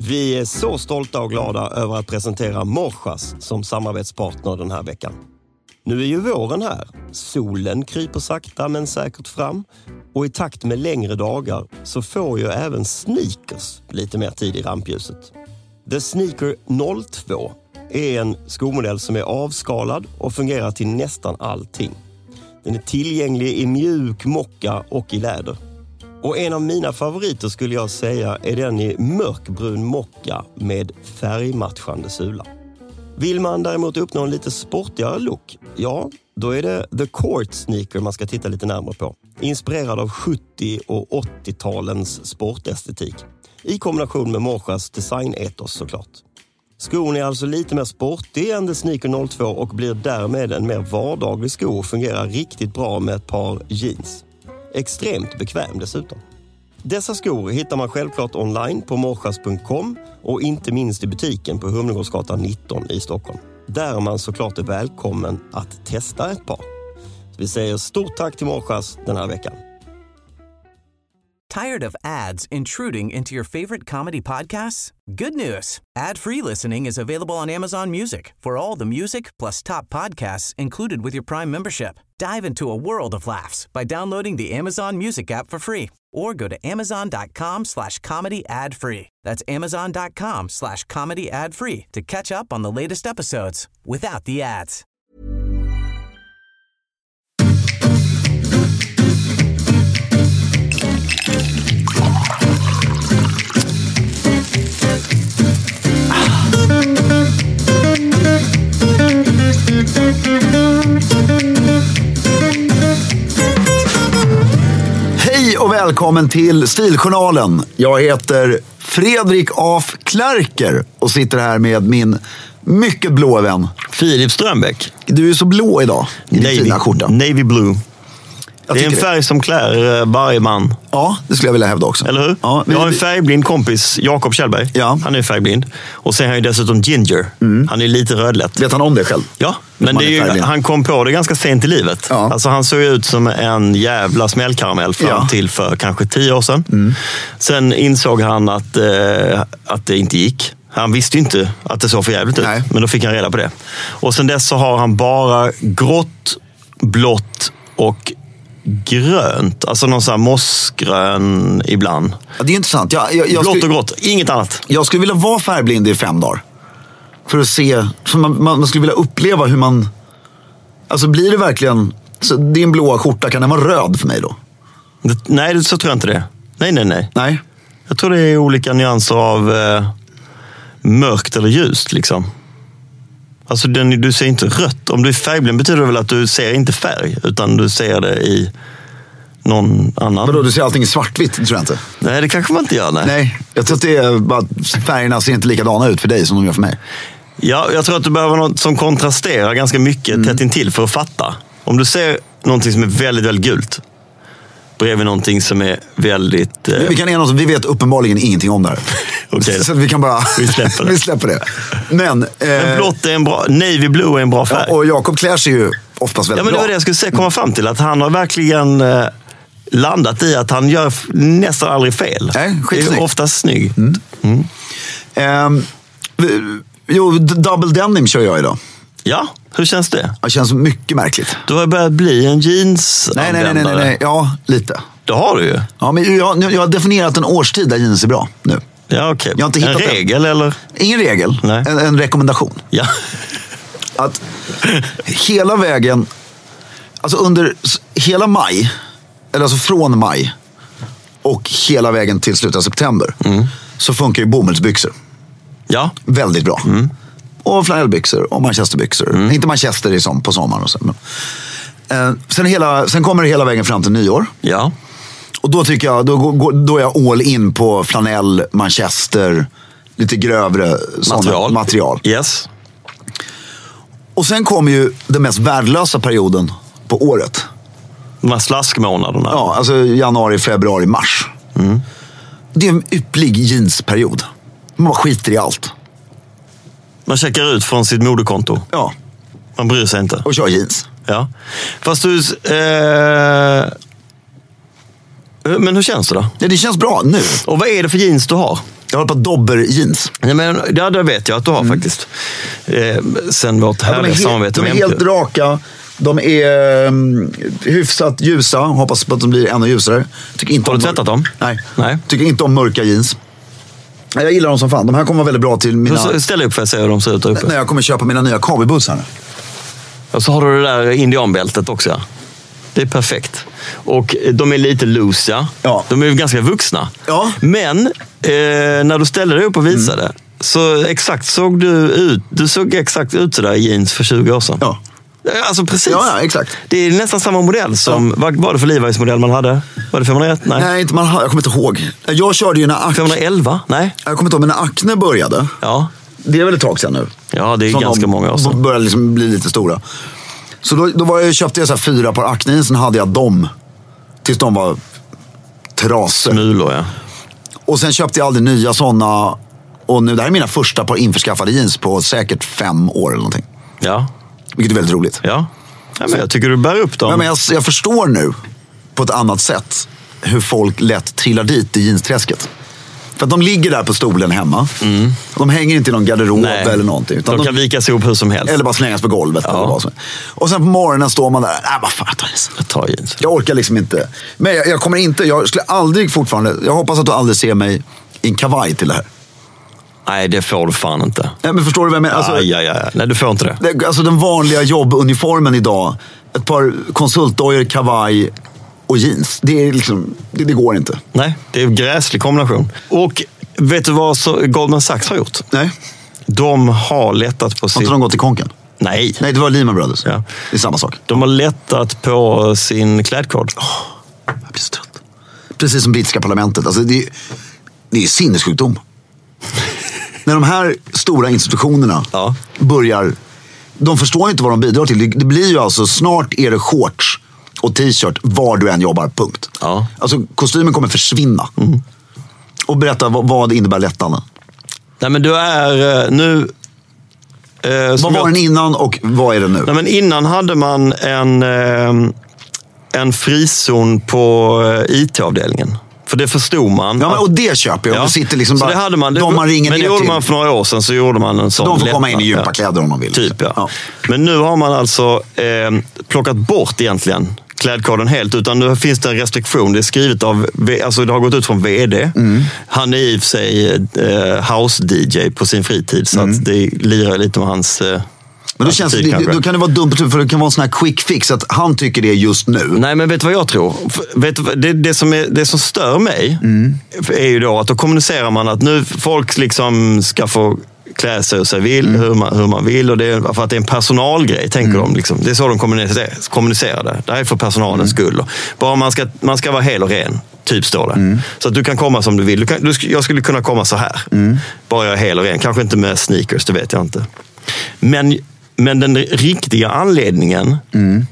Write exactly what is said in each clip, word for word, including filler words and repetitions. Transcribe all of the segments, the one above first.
Vi är så stolta och glada över att presentera Morsas som samarbetspartner den här veckan. Nu är ju våren här. Solen kryper sakta men säkert fram. Och i takt med längre dagar så får ju även sneakers lite mer tid i rampljuset. The Sneaker noll två är en skomodell som är avskalad och fungerar till nästan allting. Den är tillgänglig i mjuk mocka och i läder. Och en av mina favoriter skulle jag säga är den i mörkbrun mocka med färgmatchande sula. Vill man däremot uppnå en lite sportigare look, ja, då är det The Court Sneaker man ska titta lite närmare på. Inspirerad av sjuttio- och åttiotalens sportestetik. I kombination med Morsas designetos såklart. Skon är alltså lite mer sportig än The Sneaker noll två och blir därmed en mer vardaglig sko och fungerar riktigt bra med ett par jeans. Extremt bekväm dessutom. Dessa skor hittar man självklart online på morsas punkt com och inte minst i butiken på Humlegårdsgatan nitton i Stockholm. Där man såklart är välkommen att testa ett par. Så vi säger stort tack till Morsas den här veckan. Tired of ads intruding into your favorite comedy podcasts? Good news. Ad-free listening is available on Amazon Music for all the music plus top podcasts included with your Prime membership. Dive into a world of laughs by downloading the Amazon Music app for free or go to amazon.com slash comedy ad free. That's amazon.com slash comedy ad free to catch up on the latest episodes without the ads. Hej och välkommen till Stiljournalen. Jag heter Fredrik af Klerker och sitter här med min mycket blå vän Filip Strömbäck. Du är så blå idag i din fina skjorta. Navy blue. Jag det är en färg det. som klär varje man. Ja, det skulle jag vilja hävda också. Eller hur? Ja, vi... Jag har en färgblind kompis, Jakob Kjellberg. Ja. Han är färgblind. Och sen har han ju dessutom ginger. Mm. Han är lite rödlätt. Vet han om det själv? Ja, men det är ju, han kom på det ganska sent i livet. Ja. Alltså han såg ut som en jävla smällkaramell fram ja. till för kanske tio år sedan. Mm. Sen insåg han att, eh, att det inte gick. Han visste ju inte att det såg för jävligt ut. Nej. Men då fick han reda på det. Och sen dess så har han bara grått, blått och grönt, alltså någon sån här mossgrön ibland. Ja, det är intressant. Jag, jag, jag Blått skulle, och grått, inget annat. Jag skulle vilja vara färgblind i fem dagar. För att se, för man, man skulle vilja uppleva hur man, alltså blir det verkligen, så din blåa skjorta, kan den vara röd för mig då? Det, nej, så tror jag inte det. Nej, nej, nej. Nej. Jag tror det är olika nyanser av eh, mörkt eller ljust liksom. Alltså den, du ser inte rött. Om du är färgblind betyder det väl att du ser inte färg, utan du ser det i någon annan. Men då, du ser allting i svartvitt, tror jag inte. Nej, det kanske man inte gör, nej. Nej, jag tror att det är bara, färgerna ser inte likadana ut för dig som de gör för mig. Ja, jag tror att du behöver något som kontrasterar ganska mycket mm. tätt intill för att fatta. Om du ser någonting som är väldigt, väldigt gult bredvid någonting som är väldigt... Eh... Vi kan enas om, vi vet uppenbarligen ingenting om det här. Okay, så vi kan bara... Vi släpper det. vi släpper det. Men, eh... Men blått är en bra... Navy blue är en bra färg. Ja, och Jakob klär sig ju oftast väldigt bra. Ja, men det var det jag skulle säga, komma fram till. Att han har verkligen eh, landat i att han gör nästan aldrig fel. Nej, skitsnygg. Det är oftast snygg. Mm. Mm. Eh, jo, double denim kör jag idag. Ja, hur känns det? Det känns mycket märkligt. Du har börjat bli en jeans nej, nej, nej, nej, nej. Ja, lite. Det har du ju. Ja, men jag, jag har definierat en årstid där jeans är bra nu. Ja, okej. Okay. En regel, en. eller? Ingen regel. Nej. En, en rekommendation. Ja. Att hela vägen, alltså under hela maj, eller alltså från maj och hela vägen till slutet av september, mm. så funkar ju bomullsbyxor. Ja. Väldigt bra. Mm. Och flanellbyxor och manchesterbyxor. Mm. Inte manchester i som på sommaren och så. Men, eh, sen, hela, sen kommer det hela vägen fram till nyår. Ja. Och då tycker jag, då, då är jag all in på flanell, manchester, lite grövre material. material. Yes. Och sen kommer ju den mest värdelösa perioden på året. De här slaskmånaderna. Ja, alltså januari, februari, mars. Mm. Det är en ypplig jeansperiod. Man bara skiter i allt. Man checkar ut från sitt moderkonto. Ja. Man bryr sig inte. Och kör jeans. Ja. Fast du... Eh... Men hur känns det då? Ja, det känns bra nu. Och vad är det för jeans du har? Jag har på Dobber jeans. Ja, men, ja, det vet jag att du har mm. faktiskt. Eh, sen vårt härliga ja, samarbete med De är helt M Q. Raka. De är um, hyfsat ljusa. Hoppas på att de blir ännu ljusare. Tycker inte har du tvättat dem? Nej. Nej. Tycker inte om mörka jeans. Jag gillar dem som fan. De här kommer vara väldigt bra till mina... Ställ upp för att se hur de ser ut uppe. När jag kommer köpa mina nya cowboyboots här. Och så har du det där indianbältet också. Det är perfekt. Och de är lite loose, ja. ja. De är ju ganska vuxna. Ja. Men eh, när du ställde dig upp och visade mm. så exakt såg du ut. Du såg exakt ut sådär i jeans för tjugo år sedan. Ja. Alltså precis. Ja, ja, exakt. Det är nästan samma modell som... Ja. Vad var det för Levi's modell man hade? Var det femhundraett? Nej, Nej inte man, jag kommer inte ihåg. Jag körde ju när Acne... femhundraelva? Nej. Jag kommer inte ihåg, men när Acne började. Ja. Det är väl ett tag sedan nu. Ja, det är som ganska de många år sedan. Började liksom bli lite stora. Så då, då var jag, köpte jag så här fyra par Acne, sen hade jag dem. Tills de var trasor. Smulor, ja. Och sen köpte jag aldrig nya sådana. Och nu, det här är mina första par införskaffade jeans på säkert fem år eller någonting. Ja. Vilket är väldigt roligt. Ja. Ja, men jag tycker du bär upp dem. Ja, men jag, jag förstår nu på ett annat sätt hur folk lätt trillar dit i jeansträsket. För att de ligger där på stolen hemma. Mm. De hänger inte i någon garderob Nej. eller någonting. Utan de kan de, vika sig ihop hur som helst. Eller bara slängas på golvet. Ja. Eller vad som. Och sen på morgonen står man där. Nej, vad fan, ta jeans. Jag tar jeans. Jag orkar liksom inte. Men jag, jag kommer inte, jag skulle aldrig fortfarande, jag hoppas att du aldrig ser mig i en kavaj till det här. Nej, det får du fan inte. Nej, men förstår du vad jag menar? Alltså, aj, aj, aj. Nej, du får inte det. det. Alltså den vanliga jobbuniformen idag. Ett par konsultdojor, kavaj och jeans. Det, är liksom, det, det går inte. Nej, det är en gräslig kombination. Och vet du vad så Goldman Sachs har gjort? Nej. De har lättat på sin... Har sin... inte de gått i konken? Nej. Nej, det var Lehman Brothers. Ja. Det är samma sak. De har lättat på sin klädkod. Oh, jag blir så trött. Precis som brittiska parlamentet. Alltså, det, är, det är sinnessjukdom. När de här stora institutionerna ja. börjar... De förstår inte vad de bidrar till. Det blir ju alltså, snart är det shorts och t-shirt var du än jobbar, punkt. Ja. Alltså kostymen kommer försvinna. Mm. Och berätta vad, vad det innebär lättande. Nej, men du är nu... Eh, vad var jag... den innan och vad är det nu? Nej, men innan hade man en, eh, en frizon på eh, I T-avdelningen. För det förstod man. Ja, men, och det köper jag. Ja. Det sitter liksom så bara, det hade man. Det, de man ringer men det ner gjorde till. man för några år sedan, så gjorde man en sån. De får lättnad. komma in i gympakläder om de vill. Typ, ja. ja. Men nu har man alltså eh, plockat bort egentligen klädkoden helt, utan nu finns det en restriktion. Det är skrivet av, alltså det har gått ut från vd. Mm. Han är i och för sig eh, house-D J på sin fritid, så mm. att det lirar lite med hans... Eh, Men då, känns, det, då kan det vara dumt, för det kan vara en sån här quick fix att han tycker det just nu. Nej, men vet du vad jag tror? Vet du, det, det, som är, det som stör mig mm. är ju då att då kommunicerar man att nu folk liksom ska få klä sig hur sig vill, mm. hur, man, hur man vill, och det är för att det är en personalgrej, tänker mm. de. Liksom. Det är så de kommunicerar, kommunicerar det. Det här är för personalens mm. skull. Bara man ska, man ska vara hel och ren, typ står det. Mm. Så att du kan komma som du vill. Du kan, du, jag skulle kunna komma så här. Mm. Bara jag är hel och ren. Kanske inte med sneakers, det vet jag inte. Men... Men den riktiga anledningen mm.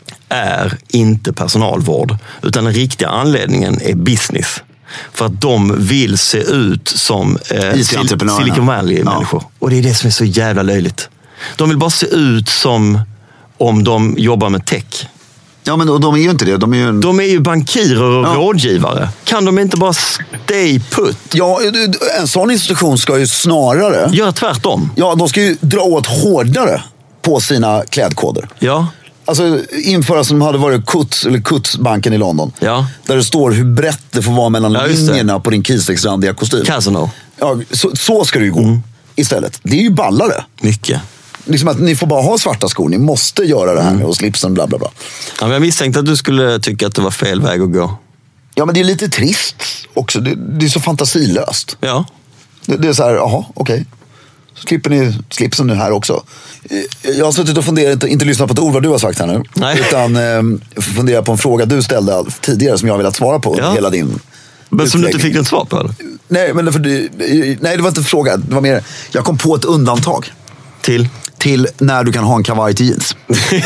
är inte personalvård, utan den riktiga anledningen är business. För att de vill se ut som eh, Silicon Valley-människor. Ja. Och det är det som är så jävla löjligt. De vill bara se ut som om de jobbar med tech. Ja, men de är ju inte det. De är ju, en... de är ju bankirer och ja. rådgivare. Kan de inte bara stay put? Ja, en sån institution ska ju snarare... Göra tvärtom. Ja, de ska ju dra åt hårdare på sina klädkoder. Ja. Alltså införa som hade varit Kuts, eller Kutsbanken i London. Ja. Där det står hur brett det får vara mellan ja, linjerna på din kisexrandiga kostym. Casino. Ja, så, så ska det ju gå mm. istället. Det är ju ballare. Mycket. Liksom att ni får bara ha svarta skor. Ni måste göra det här mm. och slipsen bla bla bla. Ja, men jag misstänkte att du skulle tycka att det var fel väg att gå. Ja, men det är lite trist också. Det, det är så fantasilöst. Ja. Det, det är så här, jaha, okej. Okay. Så slipper ni slipsen nu här också. Jag har suttit och funderat, inte, inte lyssnat på ett ord vad du har sagt här nu. Nej. Utan eh, fundera på en fråga du ställde tidigare som jag har velat svara på ja. hela din Men som du inte fick något svar på, eller? Nej, men för, nej, det var inte en fråga. Det var mer, jag kom på ett undantag. Till? Till när du kan ha en kavaj till jeans.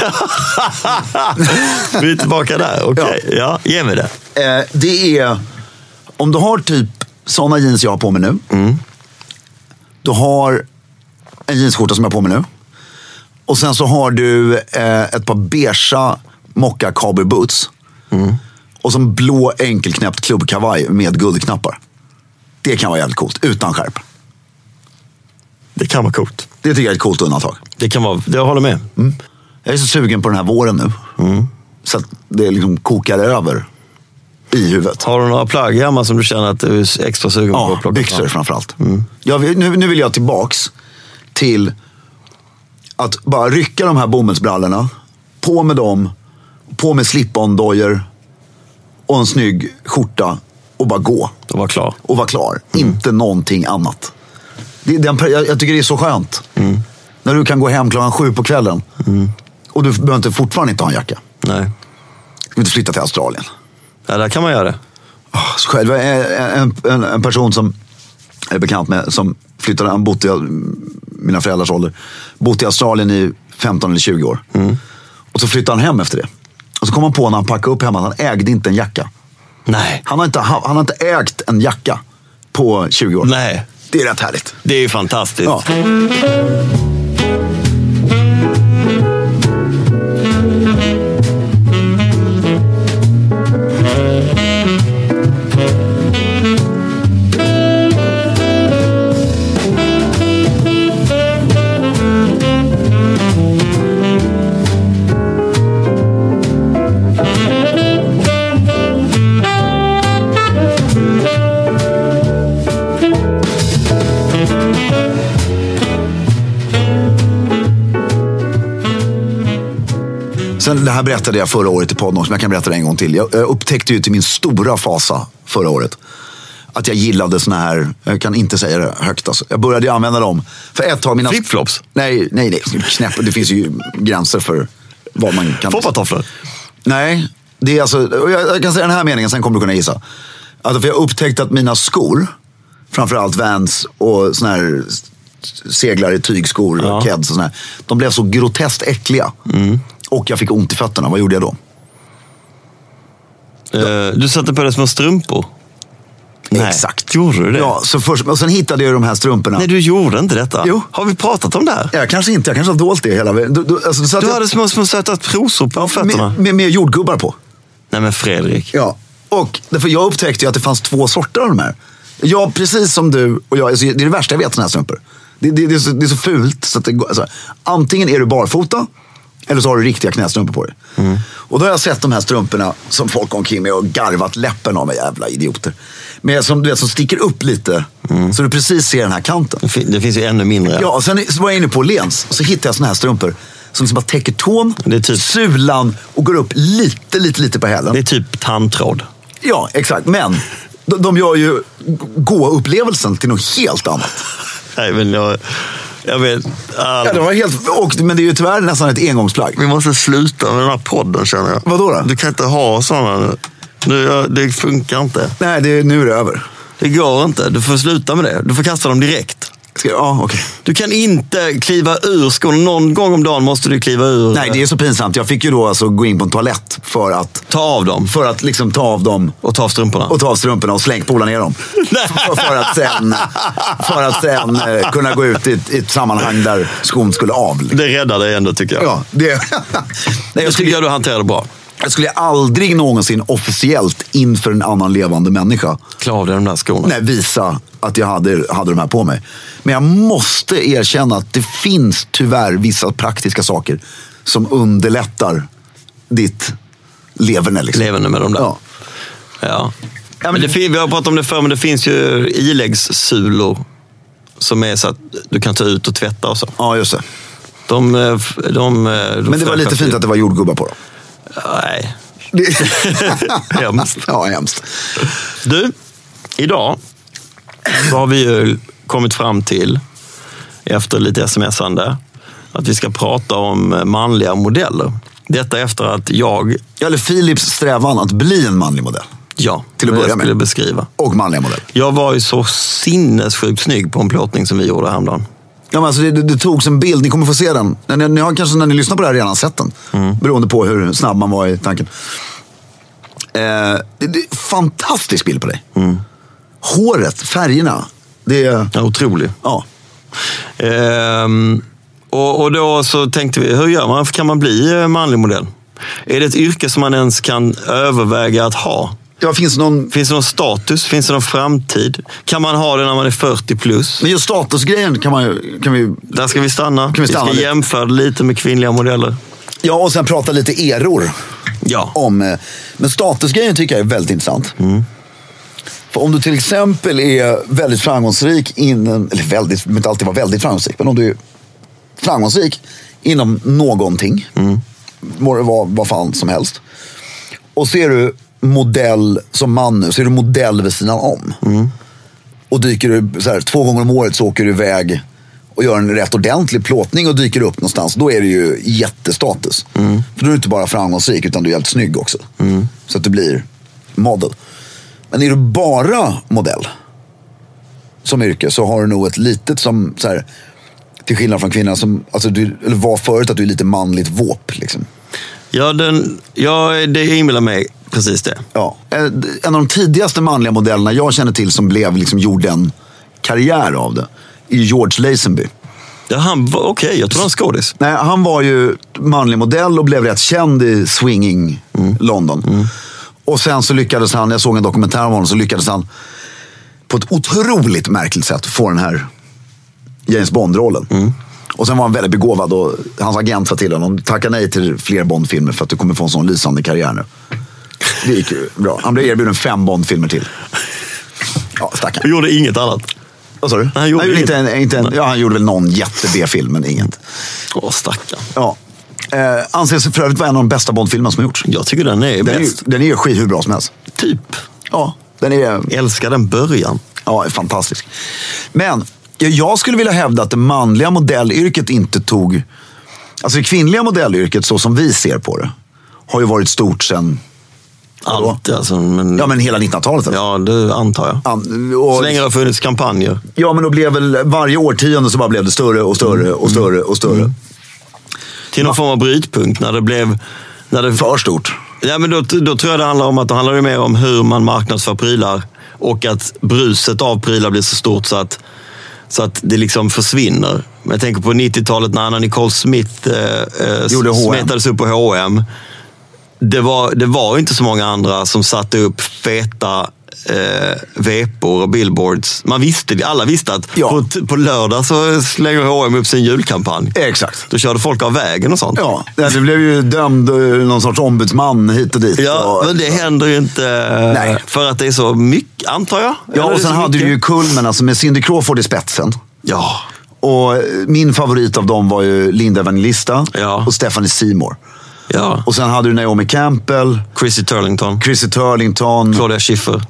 Vi är tillbaka där, okej. Okay. Ja. ja, ge mig det. Eh, det är, om du har typ sådana jeans jag har på mig nu. Mm. Du har en jeansskjorta som jag har på mig nu. Och sen så har du eh, ett par beigea mocka cowboy boots. Mm. Och som blå enkelknäppt klubbkavaj med guldknappar. Det Det kan vara jävligt coolt, utan skärp. Det kan vara coolt. Det tycker jag är ett coolt undantag. Det kan vara, jag håller med. Mm. Jag är så sugen på den här våren nu. Mm. Så att det liksom kokar över i huvudet. Har du några plagg hemma som du känner att du är extra sugen ja, på att plocka? Byxor framförallt. Mm. Jag vill, nu, nu vill jag tillbaks till att bara rycka de här bomullsbrallorna, på med dem, på med slip-on-dojor och en snygg skjorta och bara gå. Och vara klar. Och vara klar. Mm. Inte någonting annat. Det, den, jag, jag tycker det är så skönt. Mm. När du kan gå hem klockan sju på kvällen. Mm. Och du behöver inte, fortfarande inte ha en jacka. Nej. Ska vi inte flytta till Australien? Ja, där kan man göra det. Oh, så själv är en, en, en person som jag är bekant med, som flyttade, han bott i mina föräldrars ålder, bott i Australien i femton eller tjugo år. Mm. Och så flyttade han hem efter det. Och så kom han på när han packade upp hemma att han ägde inte en jacka. Nej. Han har inte, han har inte ägt en jacka på tjugo år. Nej. Det är rätt härligt. Det är ju fantastiskt. Ja. Sen, det här berättade jag förra året i podden, som jag kan berätta det en gång till. Jag, jag upptäckte ju till min stora fasa förra året att jag gillade såna här, jag kan inte säga det högt alltså. Jag började ju använda dem för ett tag. Mina... Flipflops? Nej, nej, nej, knäpp. Det finns ju gränser för vad man kan... Foppatofflor? Nej, det är alltså, jag, jag kan säga den här meningen, sen kommer du kunna gissa. Alltså, för jag upptäckte att mina skor, framförallt Vans och såna här seglar i tygskor, ja. Keds och såna här, de blev så groteskt äckliga. Mm. Och jag fick ont i fötterna. Vad gjorde jag då? Uh, du satte på det små strumpor. Nej. Exakt. Gjorde du det? Ja, så först, och sen hittade jag de här strumporna. Nej, du gjorde inte detta. Jo. Har vi pratat om det här? Ja, kanske inte. Jag kanske har dolt det hela vägen. Du, du, alltså, du, du hade jag... små, små söta trosor på ja, fötterna. Med, med, med jordgubbar på. Nej, men Fredrik. Ja, och därför jag upptäckte ju att det fanns två sorter av de här. Jag, precis som du och jag, alltså, det är det värsta jag vet, såna här strumpor. Det, det, det, är, så, det är så fult. Så att det, alltså, antingen är du barfota, eller så har du riktiga knästrumpor på dig. Mm. Och då har jag sett de här strumporna som folk omkring med och garvat läppen av, jävla idioter. Men som, du vet, som sticker upp lite, mm. så du precis ser den här kanten. Det, fin- det finns ju ännu mindre. Ja, och sen så var jag inne på Lens och så hittade jag såna här strumpor som liksom bara täcker tån, det är typ... sulan och går upp lite, lite, lite på hälen. Det är typ tandtråd. Ja, exakt. Men de, de gör ju gå-upplevelsen till något helt annat. Nej, men jag... Jag vet, all... ja, det var helt, och, men det är ju tyvärr nästan ett engångsplagg. Vi måste sluta med den här podden, känner jag. Vadå då? Du kan inte ha sådana. Det, det funkar inte. Nej, det, nu är det över. Det går inte. Du får sluta med det. Du får kasta dem direkt. Ska, ja, okay. Du kan inte kliva ur skon. Någon gång om dagen måste du kliva ur. Nej, det är så pinsamt. Jag fick ju då alltså gå in på en toalett för att... Ta av dem. För att liksom ta av dem. Och ta av strumporna. Och ta av strumporna och slänga pola ner dem. för, för att sen, för att sen eh, kunna gå ut i ett, i ett sammanhang där skon skulle av. Det räddar dig ändå, tycker jag. Ja, det... Nej, jag tycker jag du hanterar det bra. Jag skulle aldrig någonsin officiellt inför en annan levande människa klä av dig de där skorna. Nej, visa att jag hade, hade de här på mig. Men jag måste erkänna att det finns tyvärr vissa praktiska saker som underlättar ditt leverne. Liksom. Leverne med de där. Ja. Ja. Ja, men men det, det, vi har pratat om det förr, men det finns ju iläggssulor som är så att du kan ta ut och tvätta och så. Ja, just det. De, de, de, men det var lite fint att det var jordgubbar på dem. Nej. Hemskt. Ja, hemskt. Du, idag så har vi ju kommit fram till, efter lite smsande, att vi ska prata om manliga modeller. Detta efter att jag... Eller Philips strävan att bli en manlig modell. Ja, till att börja jag skulle med. Beskriva. Och manliga modell. Jag var ju så sinnessjukt snygg på en plåtning som vi gjorde häromdagen. Ja, men alltså det, det, det togs en bild, ni kommer få se den. Ni, ni har kanske när ni lyssnar på det här redan sett den. Mm. Beroende på hur snabb man var i tanken. Eh, det, det är fantastisk bild på dig. Mm. Håret, färgerna. Det är... Ja, otroligt. Ja. Ehm, och, och då så tänkte vi, hur gör man? Kan man bli manlig modell? Är det ett yrke som man ens kan överväga att ha? Ja, finns någon... Finns det någon status? Finns det någon framtid? Kan man ha det när man är fyrtio plus? Men just statusgrejen kan man ju... Kan vi... Där ska vi stanna. Kan vi, stanna vi ska lite. jämföra lite med kvinnliga modeller. Ja, och sen prata lite eror. Ja. Om, men statusgrejen tycker jag är väldigt intressant. Mm. För om du till exempel är väldigt framgångsrik inom... Eller väldigt, inte alltid vara väldigt framgångsrik. Men om du är framgångsrik inom någonting. Mm. Må det vara vad fan som helst. Och ser du modell som man nu, så är du modell vid sidan om. Mm. Och dyker du så här, två gånger om året så åker du iväg och gör en rätt ordentlig plåtning och dyker upp någonstans. Då är det ju jättestatus. Mm. För då är du inte bara framgångsrik utan du är helt snygg också. Mm. Så att du blir model. Men är du bara modell som yrke så har du nog ett litet som så här, till skillnad från kvinnan som, alltså du, eller var förut att du är lite manligt våp liksom. Ja, den, ja, det inbillar mig precis det. Ja. En av de tidigaste manliga modellerna jag känner till som blev liksom, gjorde en karriär av det är George Lazenby. Ja, han var okej, okay, jag tror han skådis. Nej, han var ju manlig modell och blev rätt känd i swinging mm. London. Mm. Och sen så lyckades han, jag såg en dokumentär om honom, så lyckades han på ett otroligt märkligt sätt få den här James Bond-rollen. Mm. Och sen var han väldigt begåvad och hans agent sa till honom, tacka nej till fler Bond-filmer för att du kommer få en sån lysande karriär nu. Det gick ju bra. Han blev erbjuden fem Bond-filmer till. Ja, stackarn. Han gjorde inget annat. Vad sa du? Han gjorde, han gjorde inte en, inte en, ja, han gjorde väl någon jätte-B-film, men inget. Åh, stackarn. Ja. Eh, anses för övrigt vara en av de bästa Bond-filmerna som har gjorts. Jag tycker den är den bäst. Är, den är skit hur bra som helst. Typ. Ja, den är... Älskar den början. Ja, är fantastisk. Men jag skulle vilja hävda att det manliga modellyrket inte tog... Alltså det kvinnliga modellyrket, så som vi ser på det, har ju varit stort sedan... Allt, alltså, men... Ja, men hela nittonhundratalet. Alltså. Ja, det antar jag. An... Och... Så länge det har funnits kampanjer. Ja, men då blev väl varje årtionde så bara blev det större och större mm. och större och större. Mm. Till någon form av brytpunkt när det blev... När det... För stort. Ja, men då, då tror jag det handlar om att det handlar ju mer om hur man marknadsför prylar och att bruset av prylar blir så stort så att, så att det liksom försvinner. Men jag tänker på nittiotalet när Anna Nicole Smith eh, smetades upp på H och M. Det var, det var inte så många andra som satte upp feta eh, vepor och billboards. Man visste, alla visste att ja. på, på lördag så slänger H och M upp sin julkampanj. Exakt. Då körde folk av vägen och sånt. Ja, det blev ju dömd någon sorts ombudsman hit och dit. Ja, och, men det händer ju inte Nej. för att det är så mycket, antar jag. Ja, och sen hade du ju kulmen alltså med Cindy Crawford i spetsen. Ja. Och min favorit av dem var ju Linda Evangelista ja. och Stephanie Seymour. Ja. Och sen hade du Naomi Campbell, Chrissy Turlington, Chrissy Turlington, Claudia Schiffer.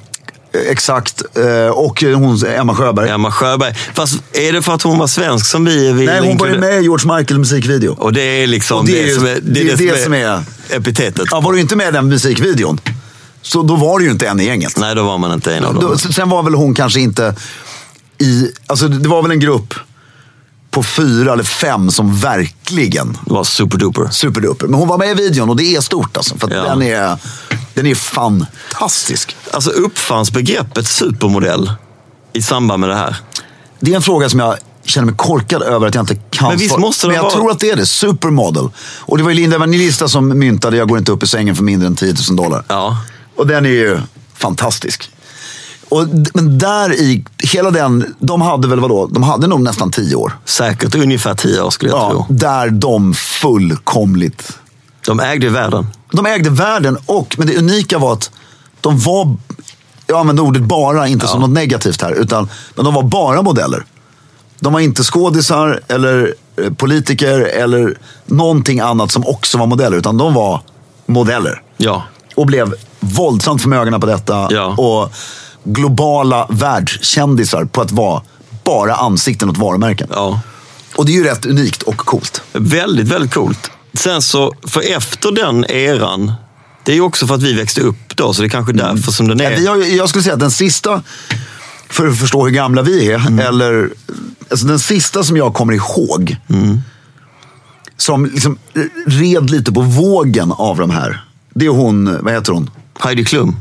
Exakt. Och hon, Emma Sjöberg. Emma Sjöberg. Fast är det för att hon var svensk som vi vill... Nej, hon var ju med i George Michael musikvideo. Och det är liksom det, det, är, som är, det, det, är det, det som är epitetet. Ja, var du inte med i den musikvideon, så då var du ju inte en i gänget. Nej, då var man inte en av dem. Då, sen var väl hon kanske inte i... Alltså det var väl en grupp på fyra eller fem som verkligen var superduper. Superduper. Men hon var med i videon och det är stort alltså. För att ja. den, är, den är fantastisk. Alltså uppfanns begreppet supermodell i samband med det här? Det är en fråga som jag känner mig korkad över att jag inte kan. Men visst måste det Men jag vara... tror att det är det. Supermodel. Och det var ju Linda Evangelista som myntade Jag går inte upp i sängen för mindre än tio tusen dollar. Ja. Och den är ju fantastisk. Och, men där i hela den, de hade väl vadå? De hade nog nästan tio år. Säkert ungefär tio år skulle jag ja, tro. Där de fullkomligt... De ägde världen. De ägde världen och, men det unika var att de var, jag använder ordet bara, inte ja. som något negativt här, utan men de var bara modeller. De var inte skådisar eller politiker eller någonting annat som också var modeller, utan de var modeller. Ja. Och blev våldsamt förmögna på detta ja. och globala världskändisar på att vara bara ansikten åt varumärken. Ja. Och det är ju rätt unikt och coolt. Väldigt, väldigt coolt. Sen så, för efter den eran, det är ju också för att vi växte upp då, så det är kanske därför mm. som den är. Ja, vi har, jag skulle säga att den sista, för att förstå hur gamla vi är, mm. eller alltså den sista som jag kommer ihåg, mm. som liksom red lite på vågen av de här, det är hon, vad heter hon? Heidi Klum.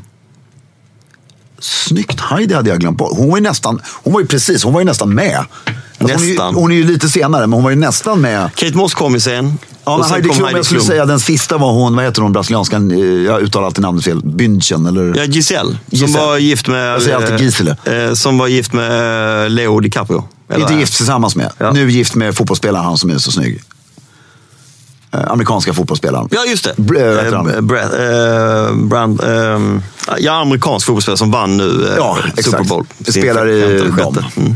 Snyggt, Heidi hade jag glömt bort. Hon var ju nästan, hon var ju precis, hon var ju nästan med. Alltså nästan. Hon är, ju, hon är ju lite senare, men hon var ju nästan med. Kate Moss kom ju sen. Ja, men Heidi Klum, jag skulle säga den sista var hon, vad heter hon, brasilianska, jag uttalar alltid namnet fel, Bündchen eller? Ja, Giselle. Giselle. Som var gift med... Jag säger alltid Giselle. Eh, som var gift med Leo DiCaprio. Eller? Inte gift tillsammans med. Ja. Nu gift med fotbollsspelaren, han som är så snygg. Eh, amerikanska fotbollsspelaren. Ja, just det. Br- eh, Brett, eh, Brand, eh, ja, amerikansk fotbollsspelare som vann nu eh, ja, Super Bowl. Spelar i dem. Mm.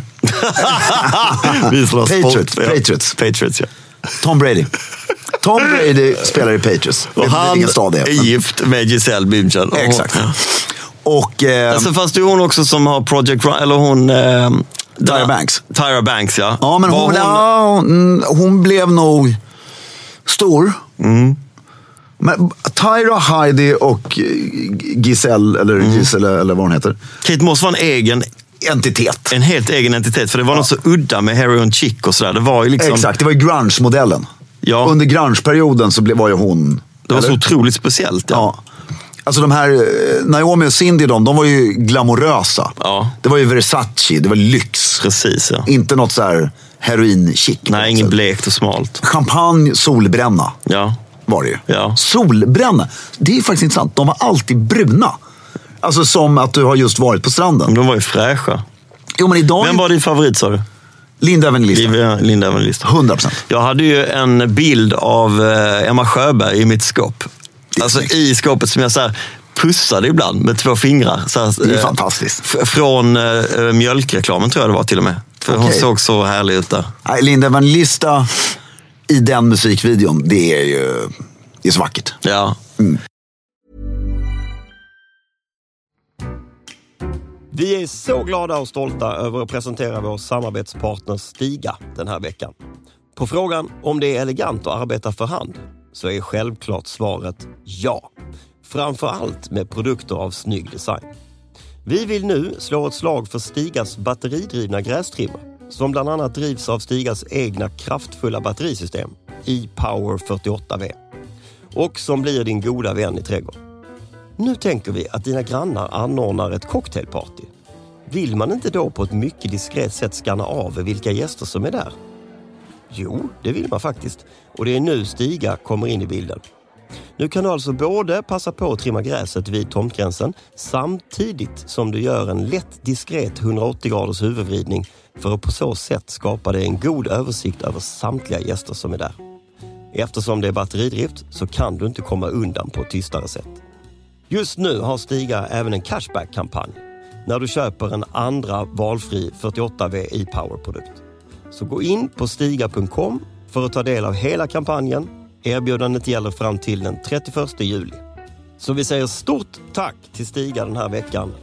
Patriots. Patriots. Patriots, ja. Tom Brady. Tom Brady spelar i Patriots. Och han är, är gift med Giselle Bündchen. Exakt. Och... Eh, sen fanns det ju hon också som har Project Run, eller hon... Eh, Tyra Banks. Tyra Banks, ja. Ja, men hon, hon... Ja, hon, hon blev nog stor. Mm. Men Tyra, Heidi och Giselle, eller mm. Giselle, eller vad hon heter. Kate Moss var en egen... entitet. En helt egen entitet, för det var ja. något så udda med Harry och Chick och sådär. Det var ju liksom... Exakt, det var ju grunge-modellen. Ja. Under grunge-perioden så var ju hon... Det var eller? så otroligt speciellt, ja. ja. Alltså de här, Naomi och Cindy, de, de var ju glamorösa. Ja. Det var ju Versace, det var lyx. Precis, ja. Inte något så här heroin-chic. Nej, inget blekt och smalt. Champagne, solbränna. Ja. Var det ju. Ja. Solbränna, det är faktiskt intressant. De var alltid bruna. Alltså som att du har just varit på stranden. Men de var ju fräscha. Jo, men idag... Vem var din favorit, sa du? Linda Evangelista. Linda Evangelista. hundra procent. Jag hade ju en bild av Emma Sjöberg i mitt skåp. Alltså i skåpet som jag så här pussade ibland med två fingrar. Så här, det är fantastiskt. F- från äh, mjölkreklamen tror jag det var till och med. För okay. Hon såg så härlig ut där. Nej, Linda Evangelista i den musikvideon, det är ju det är så vackert. Ja. Mm. Vi är så glada och stolta över att presentera vår samarbetspartner Stiga den här veckan. På frågan om det är elegant att arbeta för hand så är självklart svaret ja. Framför allt med produkter av snygg design. Vi vill nu slå ett slag för Stigas batteridrivna grästrimmer som bland annat drivs av Stigas egna kraftfulla batterisystem e-Power fyrtioåtta V och som blir din goda vän i trädgården. Nu tänker vi att dina grannar anordnar ett cocktailparty. Vill man inte då på ett mycket diskret sätt skanna av vilka gäster som är där? Jo, det vill man faktiskt. Och det är nu Stiga kommer in i bilden. Nu kan du alltså både passa på att trimma gräset vid tomtgränsen samtidigt som du gör en lätt diskret hundraåttio graders huvudvridning för att på så sätt skapa dig en god översikt över samtliga gäster som är där. Eftersom det är batteridrift så kan du inte komma undan på ett tystare sätt. Just nu har Stiga även en cashback-kampanj när du köper en andra valfri fyrtioåtta V e-Power-produkt. Så gå in på stiga punkt com för att ta del av hela kampanjen. Erbjudandet gäller fram till den trettioförsta juli. Så vi säger stort tack till Stiga den här veckan.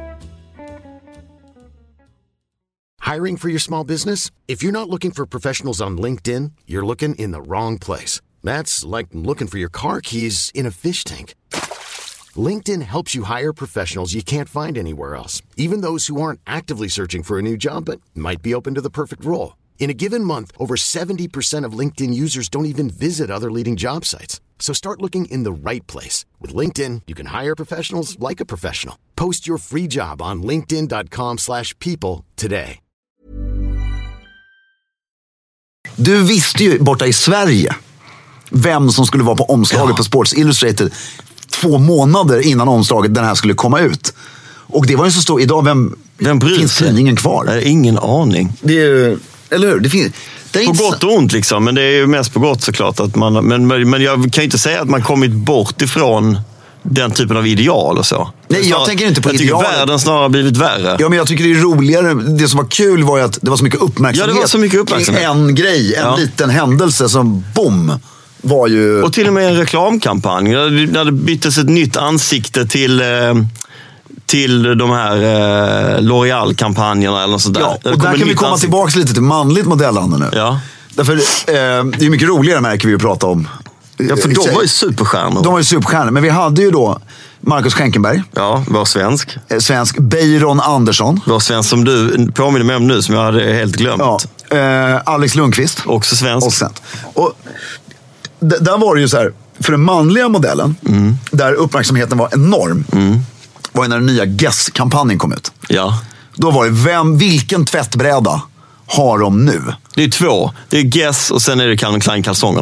Hiring for your small business? If you're not looking for professionals on LinkedIn, you're looking in the wrong place. That's like looking for your car keys in a fish tank. LinkedIn helps you hire professionals you can't find anywhere else, even those who aren't actively searching for a new job but might be open to the perfect role. In a given month, over seventy percent of LinkedIn users don't even visit other leading job sites. So start looking in the right place. With LinkedIn, you can hire professionals like a professional. Post your free job on linkedin dot com slash people today. Du visste ju borta i Sverige vem som skulle vara på omslaget ja. på Sports Illustrated två månader innan omslaget den här skulle komma ut. Och det var ju så stort. Idag, vem, vem finns tidningen kvar? Det är ingen aning. Det är, eller hur? Det finns, det är på inte... gott och ont liksom, men det är ju mest på gott såklart. Att man, men, men jag kan ju inte säga att man kommit bort ifrån den typen av ideal och så. Nej, jag snarare, tänker inte på jag ideal. Jag tycker världen snarare har blivit värre. Ja, men jag tycker det är roligare. Det som var kul var ju att det var så mycket uppmärksamhet. Ja, det var så mycket uppmärksamhet. En grej, en ja. liten händelse som, boom, var ju... Och till och med en reklamkampanj. När det byttes ett nytt ansikte till... Eh, till de här eh, L'Oreal-kampanjerna eller något sånt där. Ja, och där kan vi komma ansikte. tillbaka lite till manligt modellande nu. Ja. Därför eh, det är mycket roligare märker vi att prata om. Ja, för de var ju superstjärnor. De var ju superstjärnor, men vi hade ju då Marcus Schenkenberg. Ja, var svensk. Eh, svensk. Beiron Andersson. Var svensk som du påminner mig om nu, som jag hade helt glömt. Ja. Eh, Alex Lundqvist. Också svensk. Och, svensk. och d- där var det ju så här, för den manliga modellen, mm. där uppmärksamheten var enorm, mm. var när den nya Guess-kampanjen kom ut. Ja. Då var det, vem, vilken tvättbräda har de nu? Det är två. Det är Guess och sen är det Calvin Klein-kalsongerna.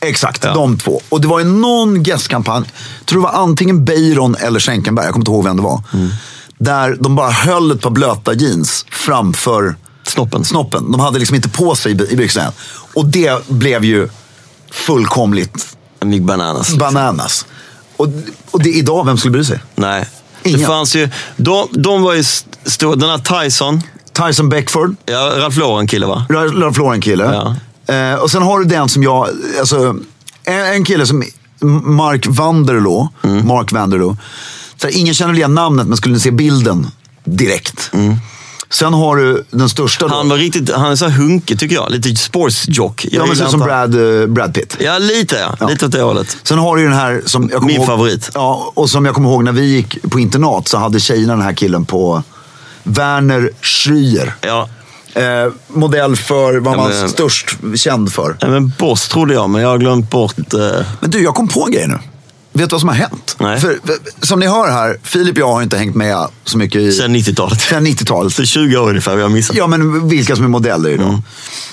Exakt, Ja. de två. Och det var ju någon gästkampanj, tror det var antingen Beiron eller Schenkenberg, jag kommer inte ihåg vem det var. Mm. Där de bara höll ett par blöta jeans framför Snoppen. snoppen. De hade liksom inte på sig i byxorna. Och det blev ju fullkomligt Big bananas. bananas. Och, och det idag, vem skulle bry sig? Nej. Ingen. Det fanns ju, de, de var ju stora, den här Tyson. Tyson Beckford. Ja, Ralph Lauren kille va? Ralph Lauren kille. Ja. Eh, och sen har du den som jag, alltså en, en kille som Mark Vanderloo. Mm. Mark Vanderloo. Så här, ingen känner igen namnet, men skulle ni se bilden direkt. Mm. Sen har du den största då. Han var riktigt, han är så hunkig tycker jag. Lite sportsjock. Ja, men som Brad, uh, Brad Pitt. Ja, lite ja. ja. Lite åt det hållet. Sen har du ju den här som jag kommer Min ihåg, favorit. Ja, och som jag kommer ihåg när vi gick på internat så hade tjejerna den här killen på Werner Schröer. Ja. Eh, modell för vad ja, man men, störst känd för. Ja, men Boss trodde jag, men jag har glömt bort... Eh... Men du, jag kom på en grej nu. Vet du vad som har hänt? Nej. För, som ni hör här, Filip och jag har inte hängt med så mycket i... Sen nittiotalet. Sen nittiotalet. Så tjugo år ungefär vi har missat. Ja, men vilka som är modeller idag. Mm.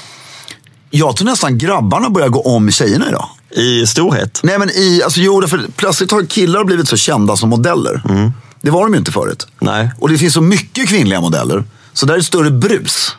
Jag tror nästan grabbarna börjar gå om tjejerna idag. I storhet? Nej, men i... Alltså, jo, för plötsligt har killar blivit så kända som modeller. Mm. Det var de ju inte förut. Nej. Och det finns så mycket kvinnliga modeller. Så där är ett större brus.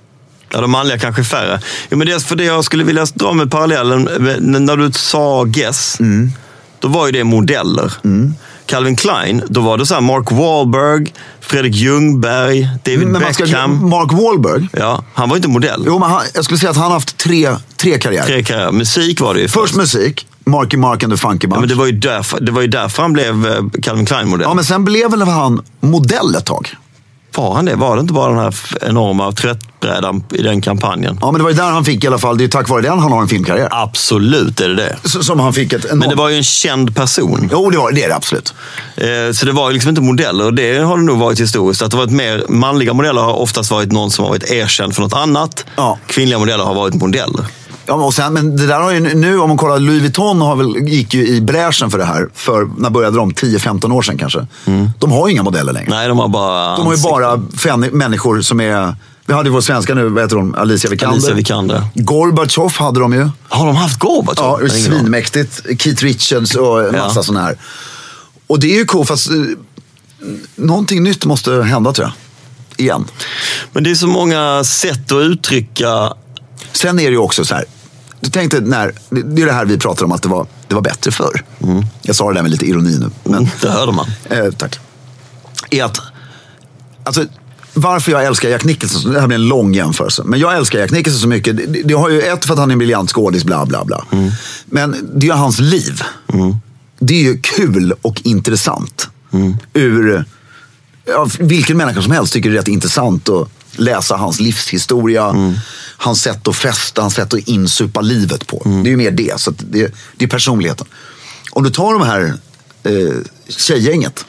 Ja, de manliga kanske färre. Ja, men det är för det jag skulle vilja dra med parallellen. När du sa Guess, mm. då var ju det modeller. Mm. Calvin Klein, då var det så här Mark Wahlberg, Fredrik Ljungberg, David men Beckham. Ska, Mark Wahlberg? Ja, han var inte modell. Jo, men han, jag skulle säga att han har haft tre, tre karriärer. Tre karriärer. Musik var det ju. Först, först musik. Marky Mark and the Funky Bunch. Ja, men det var ju därför, det var ju därför han blev Calvin Klein-modell. Ja, men sen blev väl han modell ett tag. Var han det? Var det inte bara den här enorma tröttbrädan i den kampanjen? Ja, men det var ju där han fick i alla fall. Det är tack vare den han har en filmkarriär. Absolut är det det. Så, som han fick ett enormt... Men det var ju en känd person. Jo, det, var, det är det absolut. Eh, så det var ju liksom inte modeller. Och det har det nog varit historiskt. Att det varit mer manliga modeller har oftast varit någon som har varit erkänd för något annat. Ja. Kvinnliga modeller har varit modeller. Ja, och sen, men det där har ju nu, om man kollar, Louis Vuitton har väl, gick ju i bräschen för det här. För när började de? tio femton år sedan kanske. Mm. De har ju inga modeller längre. Nej, de har bara De har ju bara fän, människor som är... Vi hade ju vår svenska nu, vad heter hon? Alicia Vikander. Alicia Vikander. Gorbachev hade de ju. Har de haft Gorbachev? Ja, svinmäktigt. Keith Richards och en massa ja. sådana här. Och det är ju cool, fast uh, någonting nytt måste hända, tror jag. Igen. Men det är så många sätt att uttrycka... Sen är det ju också så här... Du tänkte, när, det är det här vi pratar om, att det var, det var bättre förr. Mm. Jag sa det där med lite ironi nu. Men, mm, det hörde man. Eh, tack. Är att, alltså, varför jag älskar Jack Nicholson, det här blir en lång jämförelse. Men jag älskar Jack Nicholson så mycket. Det, det har ju ett för att han är en briljant skådis, bla bla bla. Mm. Men det är ju hans liv. Mm. Det är ju kul och intressant. Mm. Ur, ja, vilken människa som helst tycker det är rätt intressant att läsa hans livshistoria. Mm. Hans sätt att festa, hans sätt att insupa livet på. Mm. Det är ju mer det. Så det, det är personligheten. Om du tar de här eh, tjejgänget.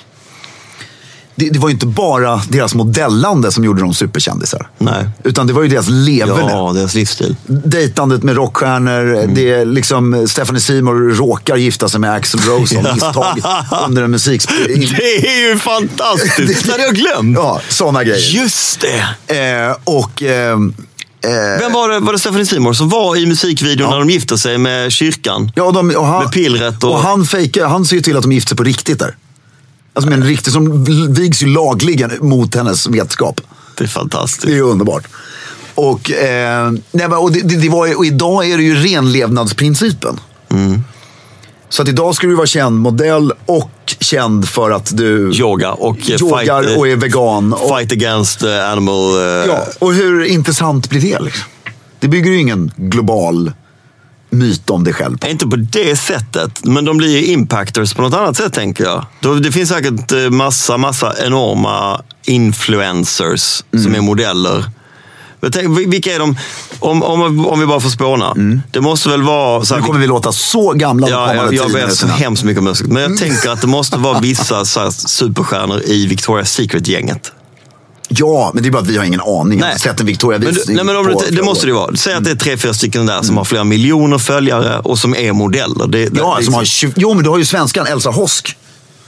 Det, det var ju inte bara deras modellande som gjorde dem superkändisar. Nej. Utan det var ju deras leverne. Ja, deras livsstil. Dejtandet med rockstjärnor. Mm. Det är liksom Stephanie Seymour råkar gifta sig med Axl Rose av misstag under en musikspelning. Det är ju fantastiskt. Det hade jag glömt. Ja, sådana grejer. Just det. Eh, och... Eh, Vem var det, var det Stephanie Seymour som var i musikvideon ja. när de gifte sig med kyrkan? Ja, de, och han, med pillret. Och, och han fejkar, han ser ju till att de gifter sig på riktigt där. Alltså men riktigt, som vigs ju lagligen mot hennes vetskap. Det är fantastiskt. Det är ju underbart. Och, eh, nej, och, det, det var, och idag är det ju renlevnadsprincipen. Mm. Så att idag ska du vara känd modell och känd för att du yoga och yogar fight, och är vegan. Och, fight against animal. Uh... Ja, och hur intressant blir det liksom? Det bygger ju ingen global myt om dig själv på. Inte på det sättet, men de blir ju impactors på något annat sätt, tänker jag. Det finns säkert massa, massa enorma influencers mm. som är modeller. Jag tänker, vilka är de? Om, om, om vi bara får spåna. Mm. Det måste väl vara... Så här, nu kommer vi låta så gamla. Ja, jag, jag ber så hemskt mycket om musik. Men jag mm. tänker att det måste vara vissa så här, superstjärnor i Victoria's Secret-gänget. Ja, men det är bara att vi har ingen aning. Jag har sett en Victoria men, nej, men om det, det måste det vara. Säg att det är tre, fyra stycken där mm. som har flera miljoner följare och som är modeller. Det, ja, det, som det, har tjugo, jo, men du har ju svenskan Elsa Hosk.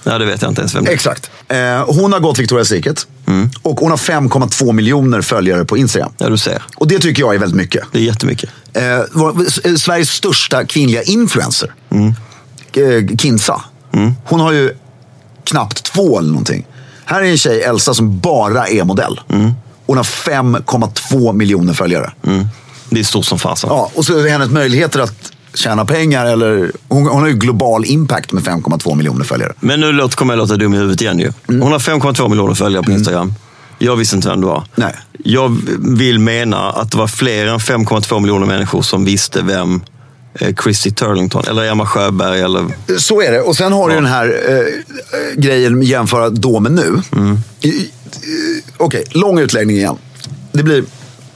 Ja, det vet jag inte ens vem det är. Exakt. Eh, hon har gått Victoria's Secret. Mm. Och hon har fem komma två miljoner följare på Instagram. Ja, du ser. Och det tycker jag är väldigt mycket. Det är jättemycket. Eh, vår, Sveriges största kvinnliga influencer. Mm. Eh, Kinsa. Mm. Hon har ju knappt två eller någonting. Här är en tjej, Elsa, som bara är modell. Mm. Hon har fem komma två miljoner följare. Mm. Det är stort som fasen. Ja, och så är hennes möjligheter att tjäna pengar. Eller, hon, hon har ju global impact med fem komma två miljoner följare. Men nu låt, kommer jag låta dum i huvudet igen ju. Mm. Hon har fem komma två miljoner följare på Instagram. Mm. Jag visste inte vem det var. Nej. Jag vill mena att det var fler än fem komma två miljoner människor som visste vem eh, Chrissy Turlington eller Emma Sjöberg eller... Så är det. Och sen har du ja. den här eh, grejen jämföra då med nu. Mm. Okej, okay, lång utläggning igen. Det blir...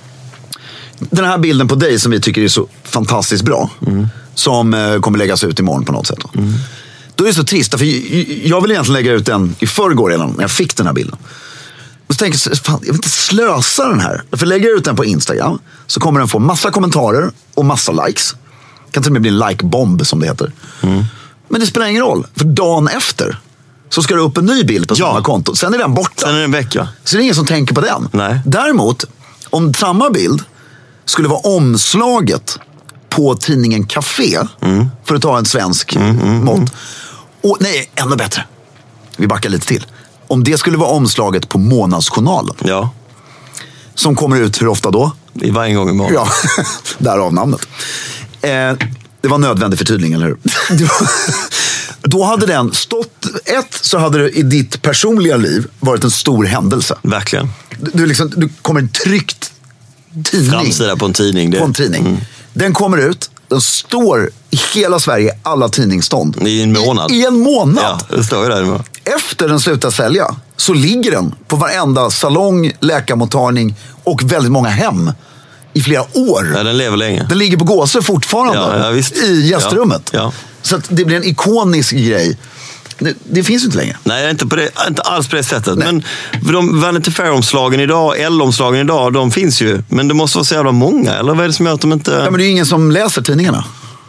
Den här bilden på dig som vi tycker är så fantastiskt bra. Mm. Som eh, kommer läggas ut imorgon på något sätt. Mm. Då är det så trist. För jag vill egentligen lägga ut den i förrgår redan när jag fick den här bilden. Och så tänker jag, fan, jag vill inte slösa den här. För lägger jag ut den på Instagram så kommer den få massa kommentarer och massa likes. Kan till och med bli en like-bomb som det heter. Mm. Men det spelar ingen roll. För dagen efter så ska det upp en ny bild på ja. samma konto. Sen är den borta. Sen är den vecka. Så det är ingen som tänker på den. Nej. Däremot, om samma bild skulle vara omslaget på tidningen Café, mm. för att ta en svensk mm, mm, mått. Mm. Och nej, ännu bättre. Vi backar lite till. Om det skulle vara omslaget på Månadsjournalen. Ja. Som kommer ut hur ofta då? I varje gång imorgon. Ja, därav namnet. Eh, det var nödvändig förtydligning, eller hur? Då hade den stått... Ett, så hade det i ditt personliga liv varit en stor händelse. Verkligen. Du, du, liksom, du kommer en tryckt tidning. Framsida på en tidning. Det. På en tidning. Mm. Den kommer ut, den står i hela Sverige, alla tidningsstånd. I en månad. I, i en månad. Ja, det står ju där. Efter den slutar sälja så ligger den på varenda salong, läkarmottagning och väldigt många hem i flera år. Ja, den lever länge. Den ligger på Gåse fortfarande ja, ja, visst. i gästrummet. Ja, ja. Så att det blir en ikonisk grej. Det, det finns ju inte längre. Nej, inte, på det, inte alls på det sättet. Nej. Men de Vanity Fair-omslagen idag, L-omslagen idag, de finns ju. Men det måste vara så jävla många, eller vad är det som gör att de inte... Ja, men det är ju ingen som läser tidningarna.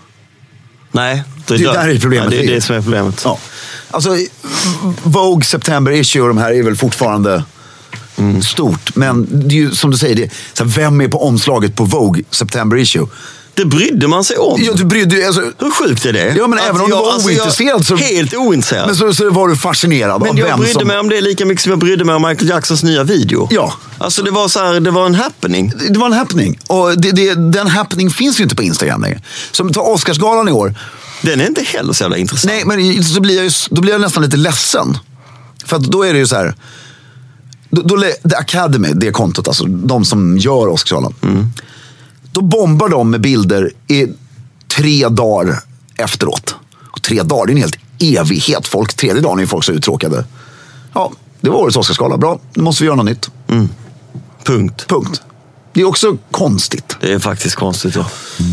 Nej. Det, det, det där är problemet. Ja, det är det som är problemet. Ja. Alltså, Vogue September Issue och de här är väl fortfarande mm. stort. Men det är ju, som du säger, det, så här, vem är på omslaget på Vogue September Issue? Det brydde man sig om. Ja, du brydde, alltså, hur sjukt är det? Ja, men att även om jag, du var alltså, ointresserad så... Helt ointresserad. Men så, så var du fascinerad men av vem som... Men jag brydde mig om det lika mycket som jag brydde mig om Michael Jacksons nya video. Ja. Alltså det var så här, det var en happening. Det, det var en happening. Och det, det, den happening finns ju inte på Instagram längre. Som ta Oscarsgalan i år. Den är inte heller så jävla intressant. Nej, men så blir jag ju, då blir jag nästan lite ledsen. För att då är det ju så här... Då, då, The Academy, det kontot, alltså de som gör Oscarsgalan. Mm. Då bombar de med bilder i tre dagar efteråt. Och tre dagar, det är en helt evighet. Folk, tredje dagen är folk så uttråkade. Ja, det var årets Oscarsgala. Bra, nu måste vi göra något nytt. Mm. Punkt. Punkt. Det är också konstigt. Det är faktiskt konstigt, ja.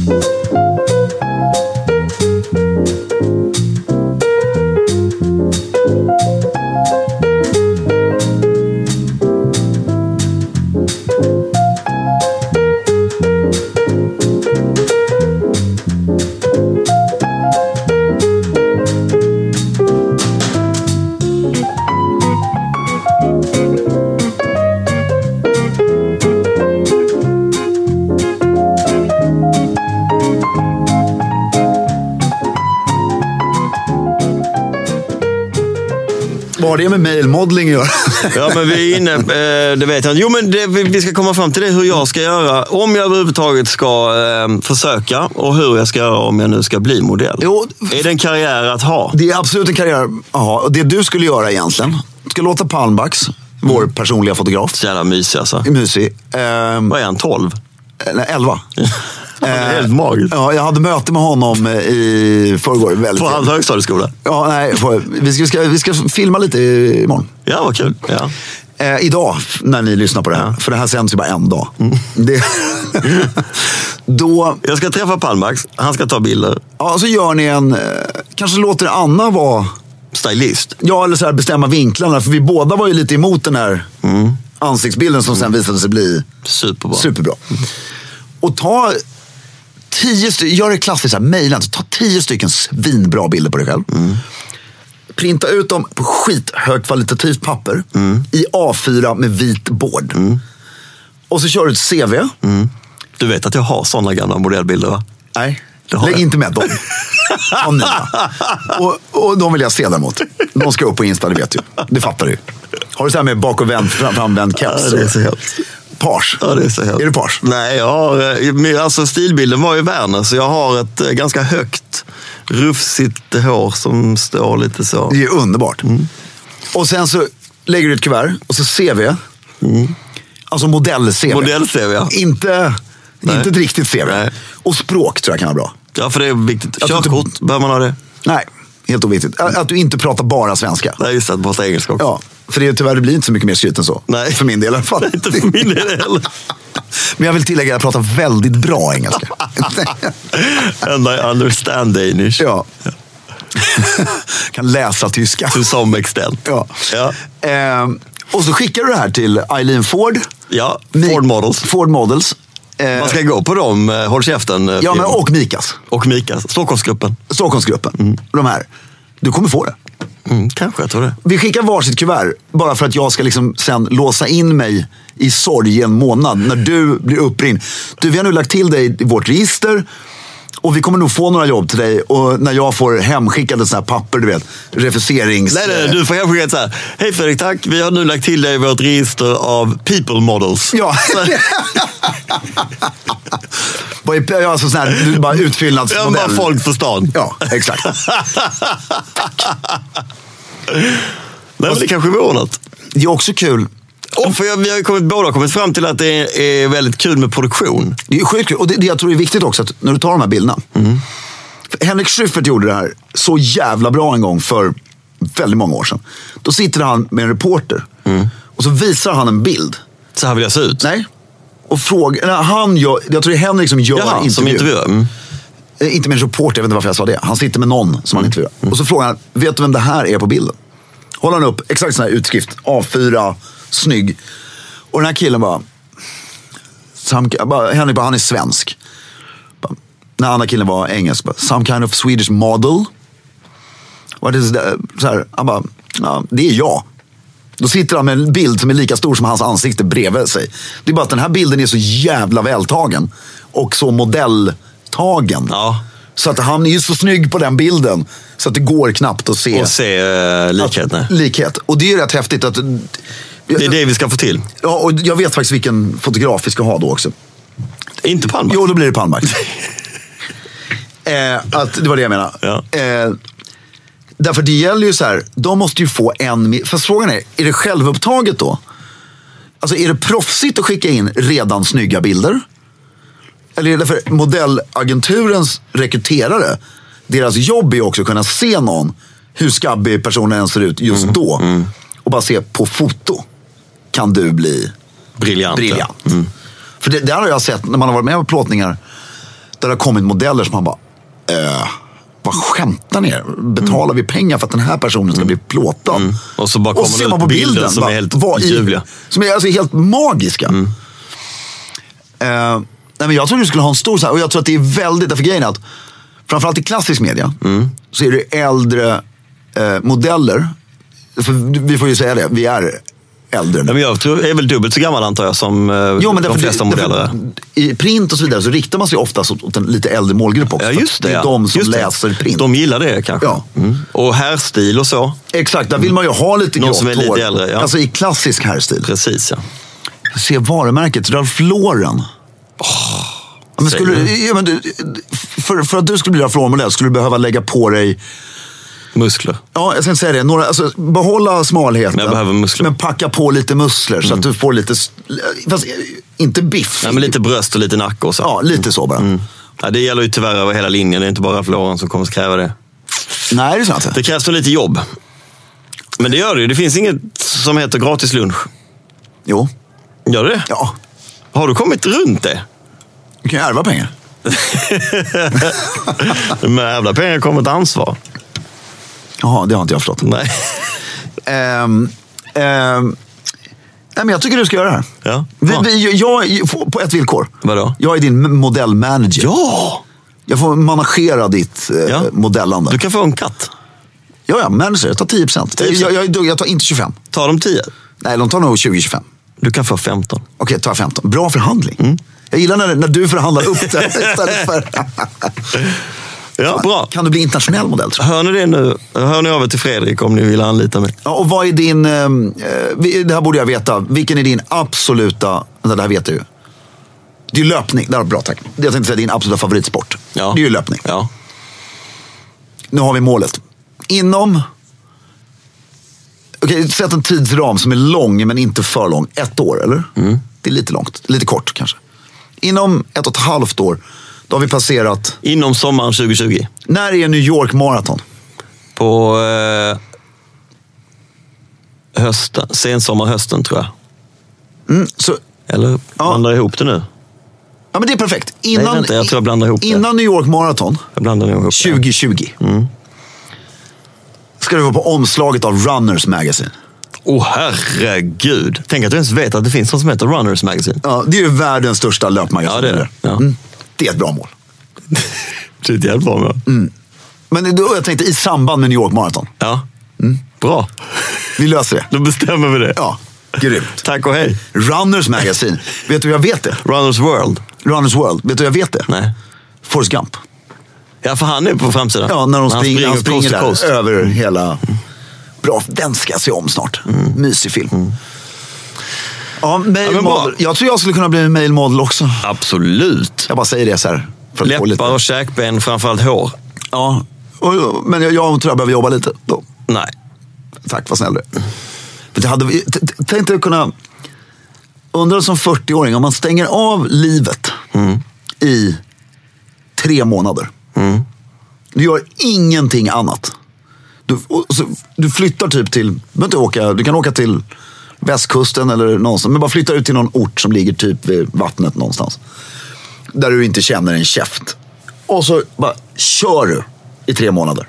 Vad har det med mailmodeling att göra? Ja, men vi är inne, eh, det vet jag. Jo, men det, vi ska komma fram till det, hur jag ska göra. Om jag överhuvudtaget ska eh, försöka och hur jag ska göra om jag nu ska bli modell. Jo, är det en karriär att ha? Det är absolut en karriär att ha. Och det du skulle göra egentligen, du ska låta Palmbacks, vår mm. personliga fotograf. Så jävla mysig alltså. Mysig. Eh, Vad är han, tolv? Nej, elva. Det är helt magiskt. Ja, jag hade möte med honom i förrgår. Väldigt på hans högstadieskola? Ja, nej. På, vi, ska, vi, ska, vi ska filma lite imorgon. Ja, vad kul. Ja. Eh, idag, när ni lyssnar på det här. Ja. För det här sänds ju bara en dag. Mm. Det, då, jag ska träffa Palmbacks. Han ska ta bilder. Ja, så gör ni en... Kanske låter Anna vara... stylist? Ja, eller så här, bestämma vinklarna. För vi båda var ju lite emot den här mm. ansiktsbilden som sen visade sig bli... Superbra. Superbra. Mm. Och ta... Tio stycken, gör det klassiskt, mejla, ta tio stycken svinbra bilder på dig själv. Mm. printa ut dem på skithögkvalitativt papper mm. i A fyra med vit board. Mm. Och så kör du ett C V. Mm. Du vet att jag har sådana gamla modellbilder, va? Nej, lägg jag. inte med dem. och, och de vill jag se däremot. De ska upp på Insta, det vet du. Det fattar du. Har du så här med bak- och vänd, fram, framvänd keps? Ja, det är så helt. Pars. Ja, det är så helt. Är du pars? Nej, jag har, alltså stilbilden var ju Werner, så jag har ett ganska högt, rufsigt hår som står lite så. Det är underbart. Mm. Och sen så lägger du ett kuvert och så C V. Mm. Alltså modell-C V. Modell-C V, ja. Inte, inte ett riktigt C V. Nej. Och språk tror jag kan vara bra. Ja, för det är viktigt. Körkort, inte... behöver man ha det? Nej, helt oviktigt. Att, att du inte pratar bara svenska. Nej, just att prata engelska också. Ja, för det, tyvärr det blir inte så mycket mer skryt än så. Nej. För min del i alla fall. Inte för min del heller. Men jag vill tillägga att jag pratar väldigt bra engelska. And I understand Danish. Ja. Kan läsa tyska. To some extent. Ja. Ja. Ehm, och så skickar du det här till Eileen Ford. Ja, Ford Models. Ford Models. Ehm, Man ska gå på dem, håll käften. Ja, men och Mikas. Och Mikas, Stockholmsgruppen. Stockholmsgruppen, mm. de här. Du kommer få det. Mm, kanske, jag tror det. Vi skickar varsitt kuvert bara för att jag ska liksom sen låsa in mig i sorg i en månad när du blir uppringd. Du, vi har nu lagt till dig i vårt register och vi kommer nog få några jobb till dig. Och när jag får hemskickade sådana här papper, du vet, refuserings... Nej, nej, du får hemskickat så här. Hej Fredrik, tack. Vi har nu lagt till dig i vårt register av people models. Ja. Ja, alltså sån här, bara utfyllnadsmodell. Ja, bara folk på stan. Ja, exakt. Nej, men det kanske vore något. Det är också kul. Och för jag, vi har kommit, båda kommit fram till att det är, är väldigt kul med produktion. Det är sjukt kul. Och det, det jag tror är viktigt också, att när du tar de här bilderna. Mm. Henrik Schyffert gjorde det här så jävla bra en gång för väldigt många år sedan. Då sitter han med en reporter. Mm. Och så visar han en bild. Så här vill jag se ut? Nej. Och fråga, han gör, jag tror det är Henrik som gör Jaha, intervju. som intervjuar. Mm. Inte med en reporter, jag vet inte varför jag sa det. Han sitter med någon som mm. han intervjuar. Mm. Och så frågar han, vet du vem det här är på bilden? Håller han upp exakt sån här utskrift. A fyra, snygg. Och den här killen bara... Some, bara Henrik bara, han är svensk. Bara, när andra killen var engelsk. Bara, some kind of Swedish model. What is that? Så här, han bara, ja, det är jag. Då sitter han med en bild som är lika stor som hans ansikte bredvid sig. Det är bara att den här bilden är så jävla vältagen. Och så modelltagen. Ja. Så att han är ju så snygg på den bilden. Så att det går knappt att se. Och se uh, likhet. Att, likhet. Och det är ju rätt häftigt att... Det är det vi ska få till. Ja, och jag vet faktiskt vilken fotograf vi ska ha då också. Inte Palmark? Jo, då blir det Palmark. eh, att, det var det jag menade. Ja. Eh, därför det gäller ju så här, de måste ju få en... Fast frågan är, är det självupptaget då? Alltså är det proffsigt att skicka in redan snygga bilder? Eller är det för modellagenturens rekryterare? Deras jobb är också att kunna se någon, hur skabbig personen än ser ut just mm, då. Mm. Och bara se på foto. Kan du bli briljant? briljant. Mm. För det, det har jag sett när man har varit med på plåtningar. Där det har kommit modeller som man bara... Äh, vad skämtar ni? Betalar mm. vi pengar för att den här personen ska bli plåtad? Mm. Och så bara kommer och ser man på bilden, bilden som bara, är helt ljuvliga. Som är alltså helt magiska. Mm. Uh, nej, men jag tror du skulle ha en stor... Och jag tror att det är väldigt... Därför grejen är att framförallt i klassisk media mm. så är det äldre uh, modeller. För vi får ju säga det, vi är äldre nu. Ja, men jag tror, är väl dubbelt så gammal antar jag som uh, jo, men de flesta det, modeller är. I print och så vidare så riktar man sig oftast åt en lite äldre målgrupp också. Ja, just det. Det är ja. de som just läser print. De gillar det kanske. Ja. Mm. Och härstil och så. Exakt, där vill man ju ha lite någon grått som är lite hår. Äldre, ja. Alltså i klassisk härstil. Precis, ja. Se varumärket, Ralph Lauren. Oh, men skulle, ja, men du, för, för att du skulle bli Ralph Lauren-modell skulle du behöva lägga på dig muskler. Ja, jag ska säga det. Några, alltså, behålla smalheten. Jag behöver muskler. Men packa på lite muskler mm. så att du får lite... Fast inte biff. Ja, men lite bröst och lite nacke och så. Ja, lite så bara. Mm. Ja, det gäller ju tyvärr över hela linjen. Det är inte bara Florian som kommer att kräva det. Nej, det är sant. Det krävs nog lite jobb. Men det gör det ju. Det finns inget som heter gratis lunch. Jo. Gör det? Ja. Har du kommit runt det? Du kan ju ärva pengar. Med jävla pengar kommer ett ansvar. Jaha, det har inte jag förstått. Nej. um, um, nej, men jag tycker du ska göra det här. Ja. Vi, vi, jag, på ett villkor. Vadå? Jag är din modellmanager. Ja! Jag får managera ditt eh, ja. modellande. Du kan få en katt. Ja, ja, manager. Jag tar tio procent. Jag, jag, jag, jag tar inte tjugofem. Tar de tio? Nej, de tar nog tjugo till tjugofem. Du kan få femton. Okej, okay, ta femton. Bra förhandling. Mm. Jag gillar när, när du förhandlar upp det istället för... Ja, bra. Kan du bli internationell modell, tror jag. Hör ni det nu? Hör ni av er till Fredrik om ni vill anlita mig. Ja, och vad är din... Eh, det här borde jag veta. Vilken är din absoluta... Det här vet du ju. Det är ju löpning. Det är bra, tack. Jag tänkte säga din absoluta favoritsport. Ja. Det är ju löpning. Ja. Nu har vi målet. Inom... Okej, okay, sätt en tidsram som är lång men inte för lång. Ett år, eller? Mm. Det är lite långt. Lite kort, kanske. Inom ett och ett halvt år, då har vi passerat... Inom sommaren tjugo tjugo. När är New York Marathon? På eh, hösten. Sensommar hösten, tror jag. Mm, så, Eller ja. blandar ihop det nu? Ja, men det är perfekt. Innan, Nej, inte. Jag tror jag blandar ihop det. Innan New York Marathon, jag blandar ihop tjugo tjugo. Mm. Ska du vara på omslaget av Runners Magazine. Åh, oh, herregud. Tänk att du ens vet att det finns något som heter Runners Magazine. Ja, det är ju världens största löpmagasin. Ja, det är det. Ja. Mm. Det är ett bra mål. Det är ett jävla bra mål. Mm. Men då, jag tänkte i samband med New York Marathon. Ja, mm. Bra. Vi löser det. Då bestämmer vi det. Ja, grymt. Tack och hej. Runners Magazine. Vet du hur jag vet det? Runners World. Runners World. Vet du hur jag vet det? Nej. Forrest Gump. Ja, för han är på framsidan. Ja, när de han springer, han springer, han springer där, över mm. hela... Bra, den ska jag se om snart. Mm. Mysig film. Mm. Ja, mailmodel. Ja, jag tror jag skulle kunna bli en mailmodel också. Absolut. Jag bara säger det så här. För att läppar få lite... och käkben, framförallt hår. Ja, och, men jag, jag tror jag behöver jobba lite då. Nej. Tack, vad snäll du. Jag hade, tänkte jag kunna... Undrar som fyrtio-åring, om man stänger av livet mm. i tre månader. Mm. Du gör ingenting annat. Du, så, du flyttar typ till, du, inte åka, du kan åka till västkusten eller någonstans, men bara flytta ut till någon ort som ligger typ vid vattnet någonstans. Där du inte känner en käft. Och så bara kör du i tre månader.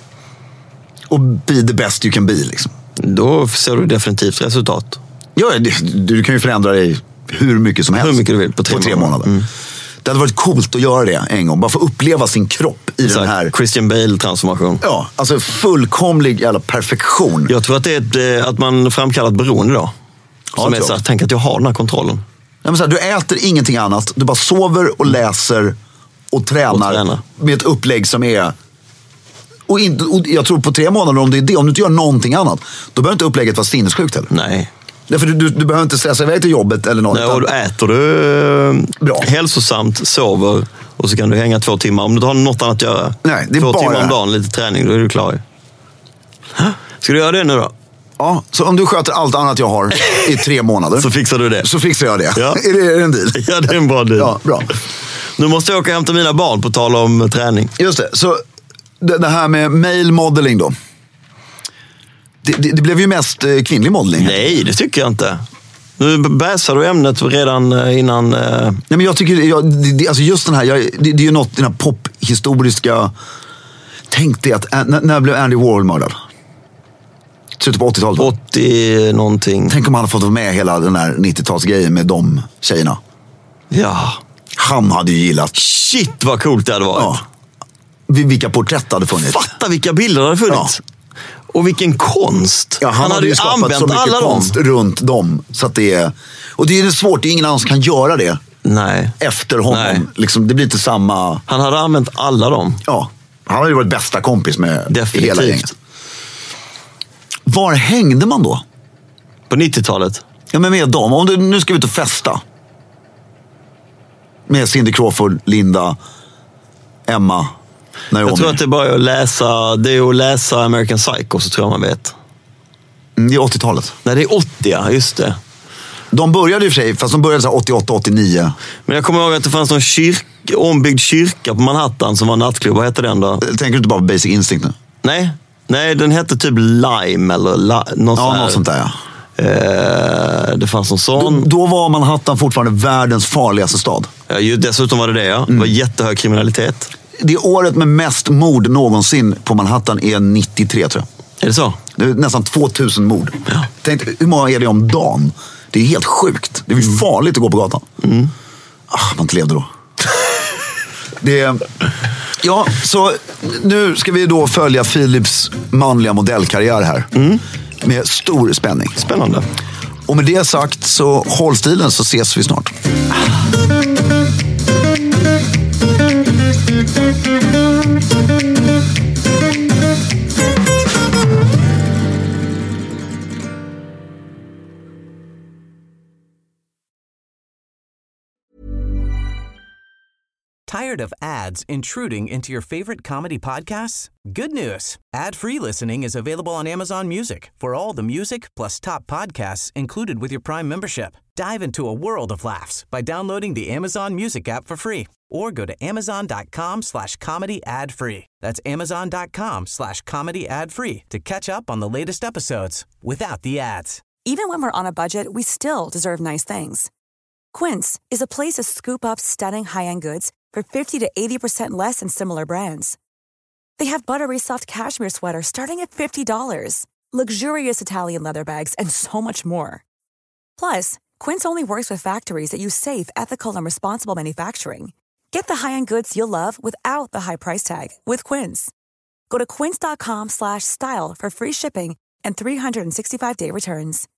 Och be the best you can be, liksom. Då ser du definitivt resultat. Ja, du, du kan ju förändra dig hur mycket som helst. Hur mycket du vill på tre, på tre månader. månader. Mm. Det hade varit coolt att göra det en gång. Bara få uppleva sin kropp i Exakt. Den här... Christian Bale-transformation. Ja, alltså fullkomlig jävla perfektion. Jag tror att det är ett, att man framkallar ett beroende då. Ja, som är så här, tänk att jag har den här kontrollen. Ja, men så här, du äter ingenting annat. Du bara sover och läser och tränar, och tränar. Med ett upplägg som är... Och, inte, och jag tror på tre månader, om det är det, om du inte gör någonting annat, då behöver inte upplägget vara sinnessjukt heller. Nej. Därför du, du, du behöver inte stressa iväg till jobbet eller något. Nej, och då äter du bra. Hälsosamt, sover och så kan du hänga två timmar. Om du inte har något annat att göra. Nej, det är två bara timmar om dagen, lite träning, då är du klar. Ska du göra det nu då? Ja, så om du sköter allt annat jag har i tre månader så fixar du det. Så fixar jag det. Ja. Är, det är det en deal? Ja, det är en bra deal. Ja, bra. Nu måste jag åka och hämta mina barn på tal om träning. Just det, så det, det här med mail modeling då. Det, det, det blev ju mest kvinnlig modeling. Nej, det tycker jag inte. Nu bäsar du ämnet redan innan... Eh... Nej, men jag tycker, jag, det, alltså just den här, jag, det, det är ju något, den här pophistoriska... Tänk dig att, när, när blev Andy Warhol mördad? Slutet på åttiotalet. åttio någonting. Tänk om han hade fått vara med hela den här nittiotalsgrejen med de tjejerna. Ja. Han hade ju gillat. Shit vad coolt det hade varit. Ja. Vilka porträtt hade funnits. Fatta vilka bilder det hade funnits. Ja. Och vilken konst. Ja, han, han hade ju använt så mycket alla konst dem. runt dem. Så att det är, och det är svårt, det är ingen annan som kan göra det. Nej. Efter honom. Nej. Liksom, det blir inte samma... Han hade använt alla dem. Ja, han hade ju varit bästa kompis med definitivt. Hela gänget. Var hängde man då? På nittiotalet? Ja, men med dem. Om du, nu ska vi ut och festa. Med Cindy Crawford, Linda, Emma, Naomi. Jag tror att det är bara att läsa, det är att läsa American Psycho, så tror jag man vet. Mm, det är åttiotalet. Nej, det är åttio, ja, just det. De började i och för sig, fast de började så åttioåtta åttionio. Men jag kommer ihåg att det fanns någon kyrka, ombyggd kyrka på Manhattan som var nattklubb. Vad hette den då? Tänker du inte bara på Basic Instinct nu? Nej, nej den hette typ Lime eller la, något, ja, så något sånt där, ja. Eh, det fanns någon sån. Då, då var Manhattan fortfarande världens farligaste stad. Ja, ju, dessutom var det det, ja. Mm. Det var jättehög kriminalitet. Det året med mest mord någonsin på Manhattan är nittiotre, tror jag. Är det så? Det är nästan tvåtusen mord. Ja. Tänk, hur många är det om dagen? Det är helt sjukt. Det är mm. farligt att gå på gatan. Mm. Ah, man inte levde då. det är, Ja, så nu ska vi då följa Philips manliga modellkarriär här. Mm. Med stor spänning. Spännande. Och med det sagt så håll stilen så ses vi snart. Tired of ads intruding into your favorite comedy podcasts? Good news. Ad-free listening is available on Amazon Music for all the music plus top podcasts included with your Prime membership. Dive into a world of laughs by downloading the Amazon Music app for free or go to amazon.com slash comedy ad free. That's amazon.com slash comedy ad free to catch up on the latest episodes without the ads. Even when we're on a budget, we still deserve nice things. Quince is a place to scoop up stunning high-end goods for fifty to eighty percent less than similar brands. They have buttery soft cashmere sweaters starting at fifty dollars, luxurious Italian leather bags, and so much more. Plus, Quince only works with factories that use safe, ethical, and responsible manufacturing. Get the high-end goods you'll love without the high price tag with Quince. Go to quince.com slash style for free shipping and three sixty-five day returns.